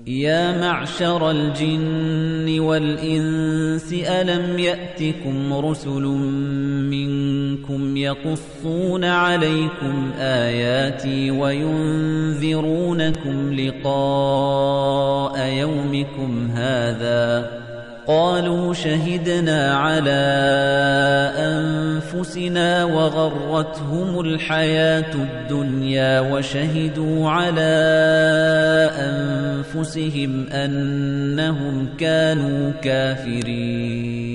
يا معشر الجن والإنس ألم يأتكم رسل منكم يقصون عليكم آياتي وينذرونكم لقاء يومكم هذا قالوا شهدنا على أنفسنا وغرتهم الحياة الدنيا وشهدوا على أنفسهم أنهم كانوا كافرين